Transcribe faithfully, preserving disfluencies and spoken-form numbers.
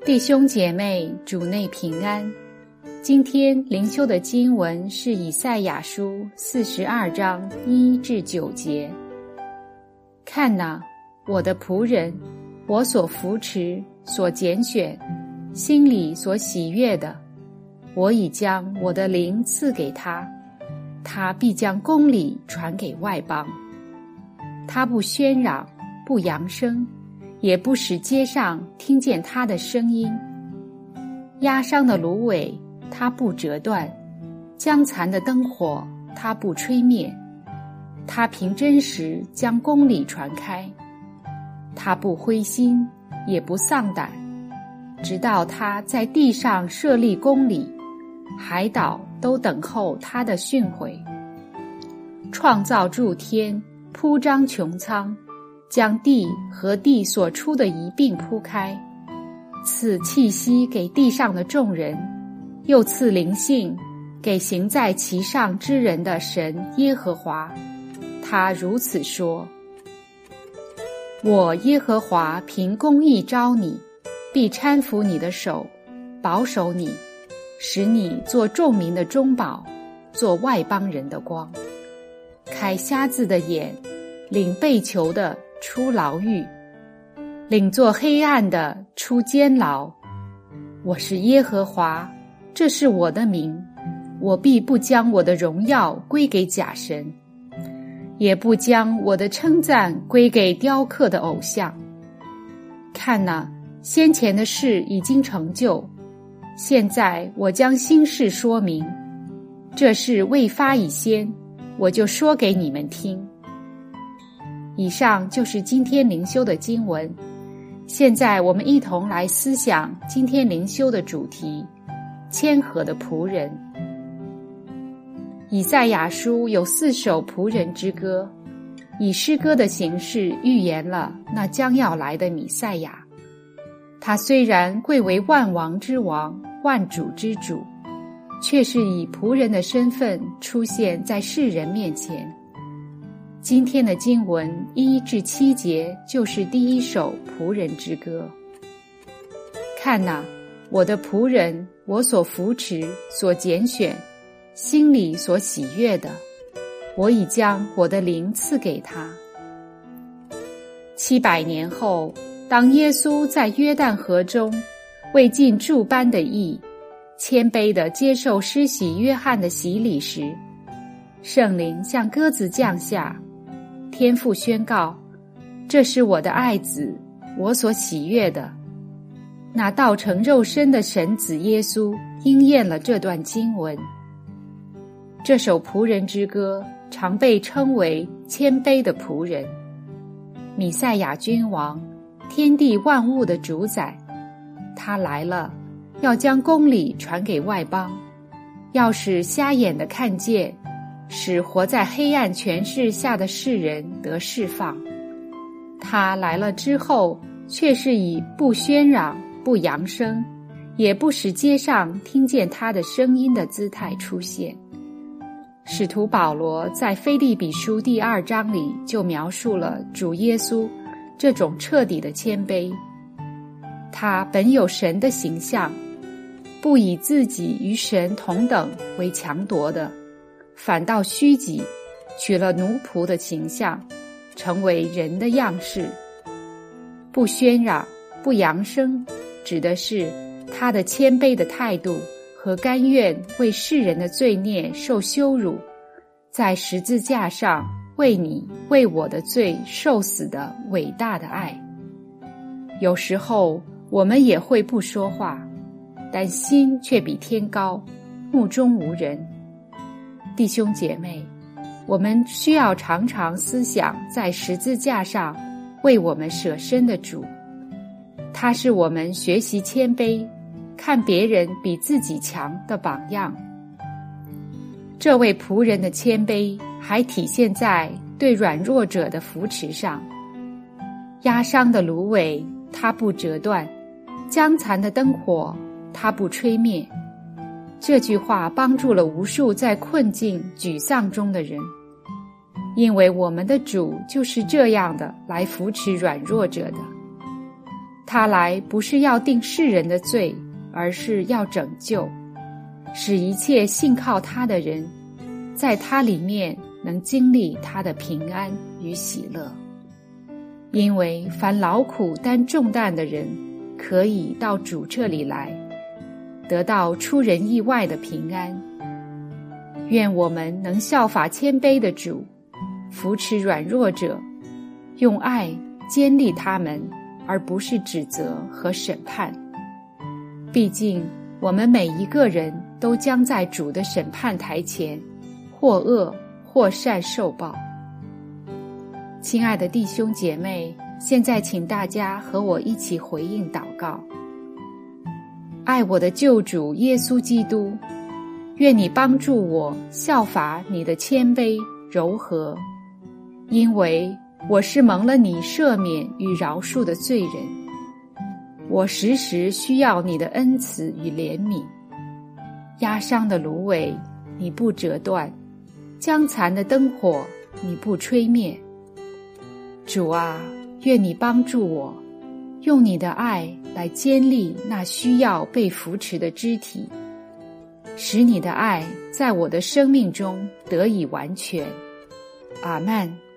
弟兄姐妹，主内平安。今天灵修的经文是以赛亚书四十二章一至九节。看哪，我的仆人，我所扶持、所拣选，心里所喜悦的，我已将我的灵赐给他，他必将公理传给外邦。他不喧嚷，不扬声，也不使街上听见他的声音。压伤的芦苇他不折断，将残的灯火他不吹灭。他凭真实将公理传开，他不灰心，也不丧胆，直到他在地上设立公理，海岛都等候他的训诲。创造诸天，铺张穹苍，将地和地所出的一并铺开，赐气息给地上的众人，又赐灵性给行在其上之人的神耶和华。他如此说：我耶和华凭公义招你，必搀扶你的手，保守你，使你做众民的中保，做外邦人的光，开瞎子的眼，领被囚的出牢狱，领做黑暗的出监牢。我是耶和华，这是我的名，我必不将我的荣耀归给假神，也不将我的称赞归给雕刻的偶像。看哪，先前的事已经成就，现在我将新事说明。这事未发以先，我就说给你们听。以上就是今天灵修的经文。现在我们一同来思想今天灵修的主题：谦和的仆人。以赛亚书有四首仆人之歌，以诗歌的形式预言了那将要来的弥赛亚。他虽然贵为万王之王，万主之主，却是以仆人的身份出现在世人面前。今天的经文一至七节就是第一首仆人之歌。看哪，我的仆人，我所扶持、所拣选，心里所喜悦的，我已将我的灵赐给他。七百年后，当耶稣在约旦河中为尽诸般的义，谦卑地接受施洗约翰的洗礼时，圣灵像鸽子降下，天父宣告：这是我的爱子，我所喜悦的。那道成肉身的神子耶稣应验了这段经文。这首仆人之歌常被称为谦卑的仆人。弥赛亚君王，天地万物的主宰，他来了，要将公理传给外邦，要使瞎眼的看见，使活在黑暗权势下的世人得释放。他来了之后，却是以不喧嚷、不扬声，也不使街上听见他的声音的姿态出现。使徒保罗在腓立比书第二章里就描述了主耶稣这种彻底的谦卑。他本有神的形象，不以自己与神同等为强夺的，反倒虚己，取了奴仆的形象，成为人的样式。不喧嚷，不扬声，指的是他的谦卑的态度和甘愿为世人的罪孽受羞辱，在十字架上为你为我的罪受死的伟大的爱。有时候我们也会不说话，但心却比天高，目中无人。弟兄姐妹，我们需要常常思想在十字架上为我们舍身的主。他是我们学习谦卑，看别人比自己强的榜样。这位仆人的谦卑还体现在对软弱者的扶持上。压伤的芦苇他不折断，将残的灯火他不吹灭。这句话帮助了无数在困境沮丧中的人，因为我们的主就是这样的来扶持软弱者的。 他来不是要定世人的罪，而是要拯救，使一切信靠他的人，在他里面能经历他的平安与喜乐。因为凡劳苦担重担的人，可以到主这里来，得到出人意外的平安。愿我们能效法谦卑的主，扶持软弱者，用爱坚立他们，而不是指责和审判。毕竟我们每一个人都将在主的审判台前，或恶或善受报。亲爱的弟兄姐妹，现在请大家和我一起回应祷告。爱我的救主耶稣基督，愿你帮助我效法你的谦卑柔和，因为我是蒙了你赦免与饶恕的罪人，我时时需要你的恩慈与怜悯。压伤的芦苇你不折断，将残的灯火你不吹灭。主啊，愿你帮助我，用你的爱来坚立那需要被扶持的肢体，使你的爱在我的生命中得以完全。阿们。